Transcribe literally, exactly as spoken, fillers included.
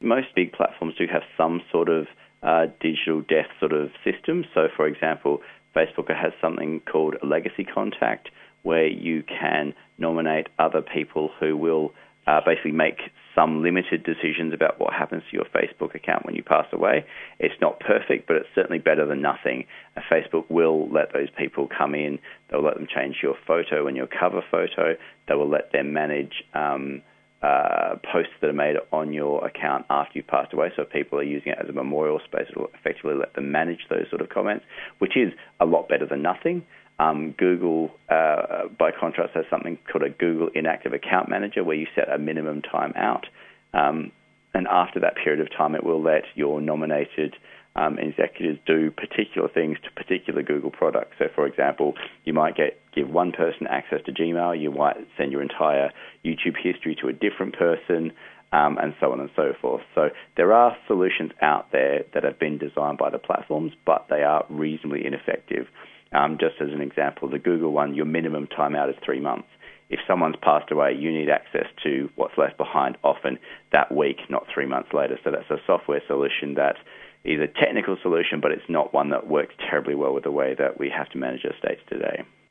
most big platforms do have some sort of uh, digital death sort of system. So, for example, Facebook has something called a legacy contact, where you can nominate other people who will uh, basically make some limited decisions about what happens to your Facebook account when you pass away. It's not perfect, but it's certainly better than nothing. Uh, Facebook will let those people come in. They'll let them change your photo and your cover photo. They will let them manage um, uh, posts that are made on your account after you've passed away. So if people are using it as a memorial space, it will effectively let them manage those sort of comments, which is a lot better than nothing. Um, Google, uh, by contrast, has something called a Google Inactive Account Manager, where you set a minimum time out. Um, and after that period of time, it will let your nominated um, executives do particular things to particular Google products. So, for example, you might get give one person access to Gmail, you might send your entire YouTube history to a different person, um, and so on and so forth. So there are solutions out there that have been designed by the platforms, but they are reasonably ineffective. Um, just as an example, the Google one, your minimum timeout is three months. If someone's passed away, you need access to what's left behind often that week, not three months later. So that's a software solution that is a technical solution, but it's not one that works terribly well with the way that we have to manage our estates today.